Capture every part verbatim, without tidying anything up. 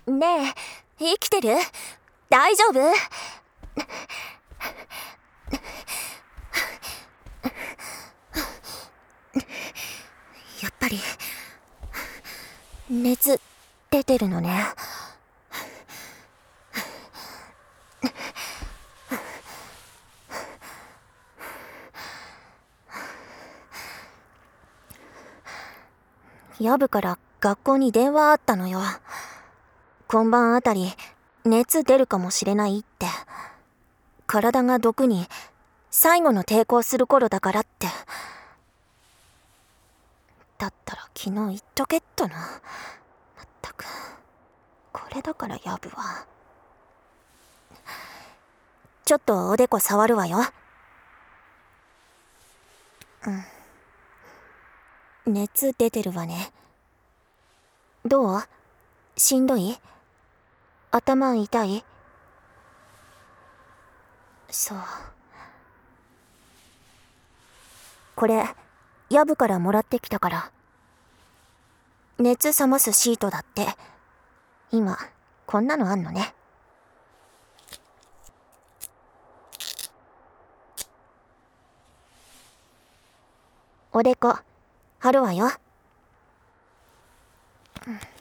ねえ、生きてる？大丈夫？やっぱり熱出てるのね。ヤブから学校に電話あったのよ。今晩あたり熱出るかもしれないって。体が毒に最後の抵抗する頃だからって。だったら昨日言っとけっとな。まったくこれだからヤブは。ちょっとおでこ触るわよ。うん、熱出てるわね。どう？しんどい？頭痛い？そう。これヤブからもらってきたから。熱冷ますシートだって。今こんなのあんのね。おでこ貼るわよ。うん、よ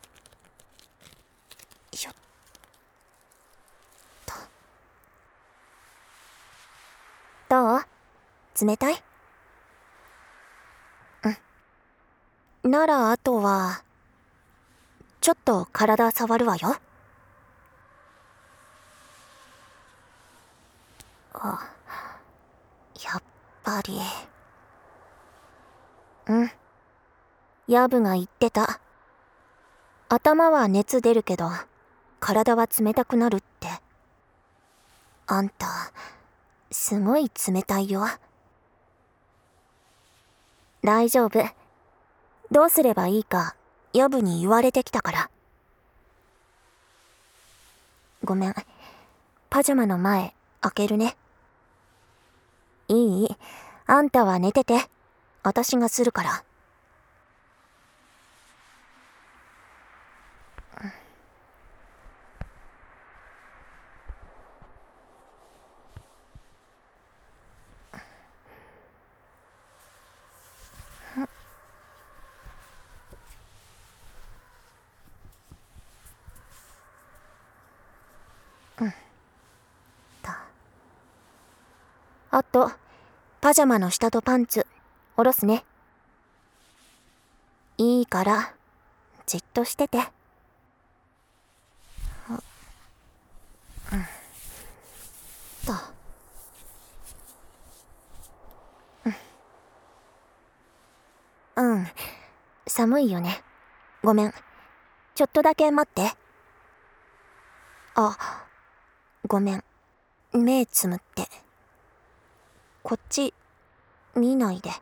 いしょっと。どう？冷たい？うん。ならあとはちょっと体触るわよ。あ、やっぱり。うん。ヤブが言ってた。頭は熱出るけど体は冷たくなるって。あんたすごい冷たいよ。大丈夫。どうすればいいかヤブに言われてきたから。ごめん、パジャマの前開けるね。いい？あんたは寝てて。私がするから。うん。だ。あとパジャマの下とパンツ下ろすね。いいからじっとしてて。うん。だ。うん。うん。寒いよね。ごめん。ちょっとだけ待って。あ、ごめん。目つむって。こっち見ないで。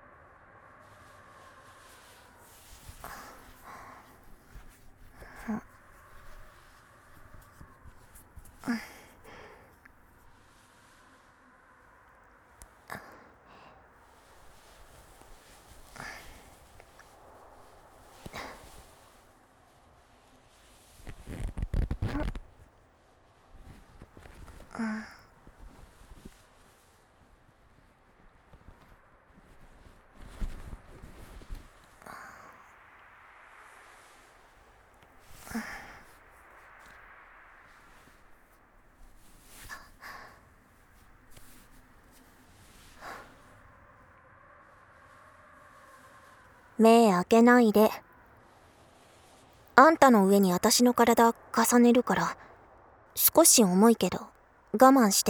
目開けないで。あんたの上に私の体重ねるから少し重いけど我慢して。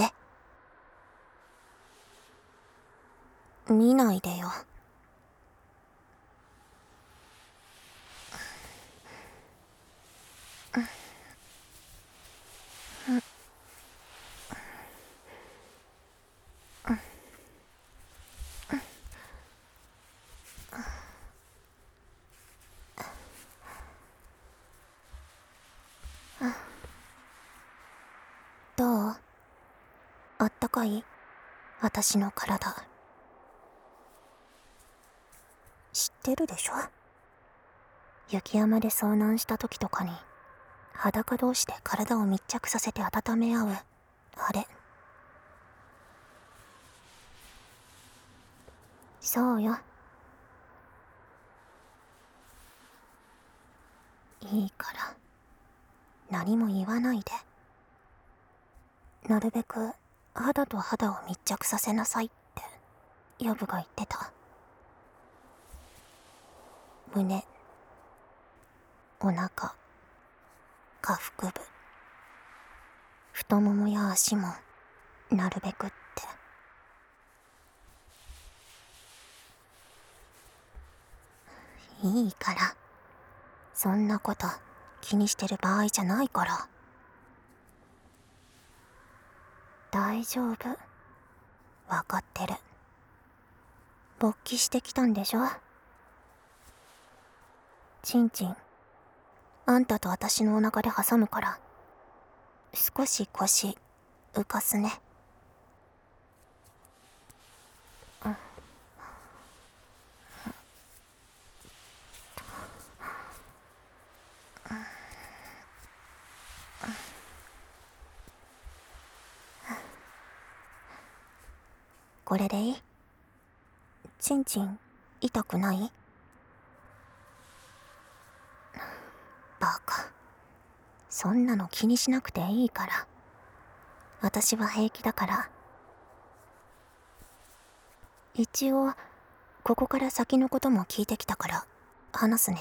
見ないでよ。どう？あったかい？私の体。知ってるでしょ？雪山で遭難した時とかに裸同士で体を密着させて温め合うあれ。そうよ。いいから何も言わないで。なるべく肌と肌を密着させなさいってヤブが言ってた。胸、お腹、下腹部、太ももや足もなるべくって。いいから、そんなこと気にしてる場合じゃないから。大丈夫、わかってる。勃起してきたんでしょ。チンチン、あんたと私のお腹で挟むから少し腰浮かすね。うん、これでいい？チンチン痛くない？バカ、そんなの気にしなくていいから。私は平気だから。一応ここから先のことも聞いてきたから話すね。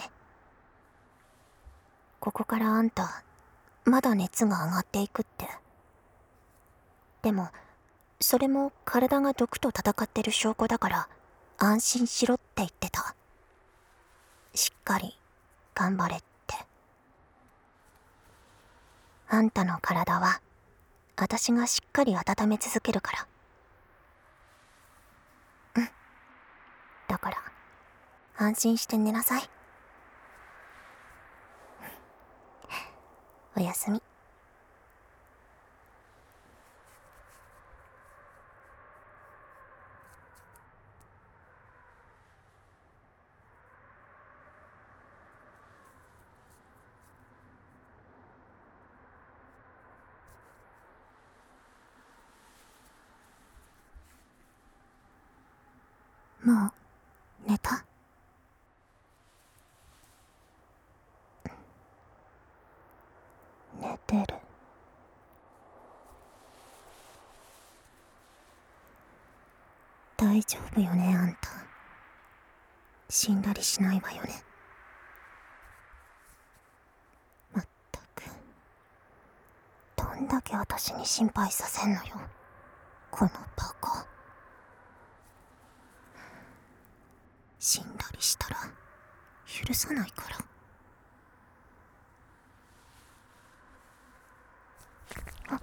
ここからあんたまだ熱が上がっていくって。でもそれも体が毒と戦ってる証拠だから安心しろって言ってた。しっかり頑張れって。あんたの体は私がしっかり温め続けるから。うん、だから安心して寝なさい。おやすみ。もう寝た？寝てる。大丈夫よね、あんた。死んだりしないわよね。まったく、どんだけ私に心配させんのよ、このバカ。死んだりしたら許さないから。あ、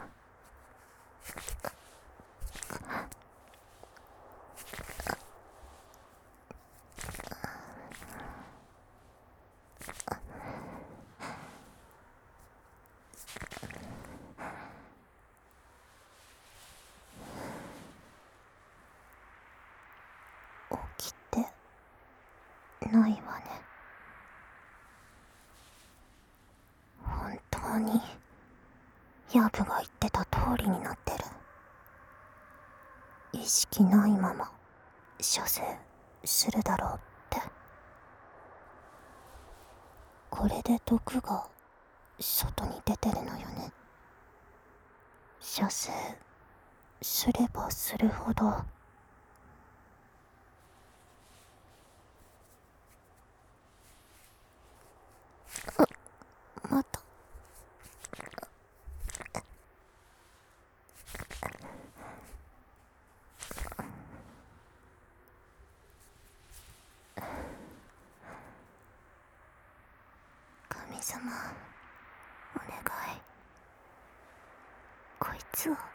起きてないわね。本当にヤブが言ってた通りになってる。意識ないまま射精するだろうって。これで毒が外に出てるのよね。射精すればするほど。あ、また。神様、お願い。こいつを